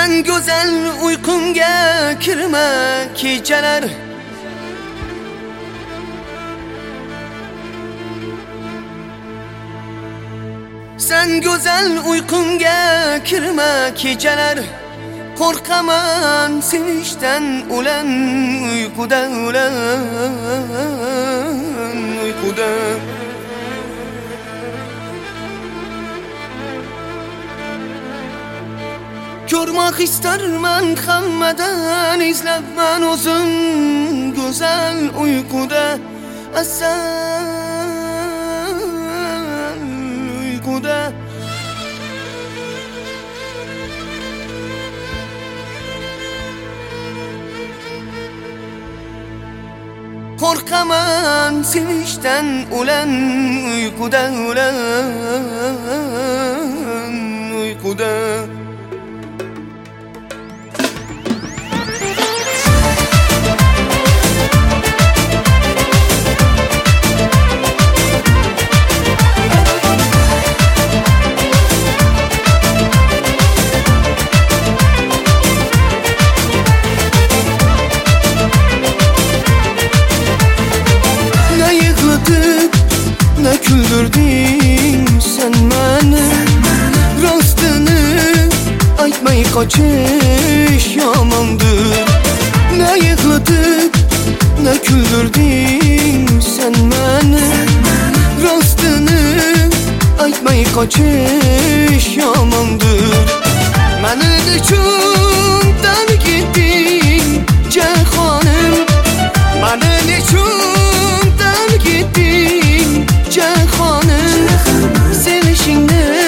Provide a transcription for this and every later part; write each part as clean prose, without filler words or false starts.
Sen güzel uykunga kirma kechalar. Sen güzel uykunga kirma kechalar. Korkaman sevişten ulan uykuda, ulan uykuda. Görmek istermen hammadan, izlep ben uzun güzel uykuda. Asal uykuda. Korkaman sevişten ulan uykuda, ulan uykuda. Ne güldürdün sen beni, rastını aytmay kaçış yamandır. Ne yıkıldın, ne güldürdün sen beni, rastını aytmay kaçış yamandır. Benim için terk gittin cihanım, benim için terk gittin cihanım. Sevişinle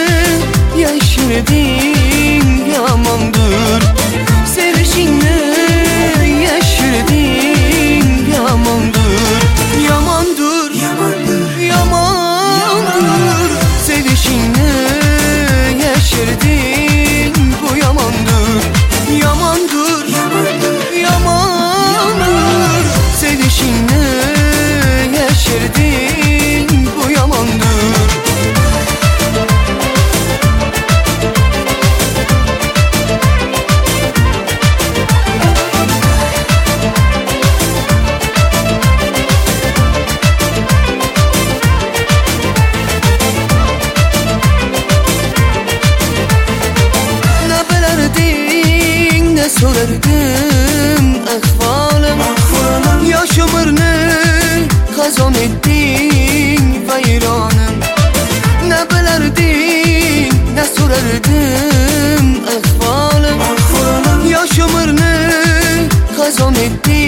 yaşırdın yamandır, sevişinle yaşırdın yamandır. Yamandır, yamandır, yamandır, sevişinle yaşırdın bu yamandır. Yamandır, yamandır, yamandır, sevişinle yaşırdın bu yamandır. Ne sorardım ahvalım, yaş ömrünü kazan ettin vayranım. Ne bilerdin, ne sorardım ahvalım, yaş ömrünü kazan ettin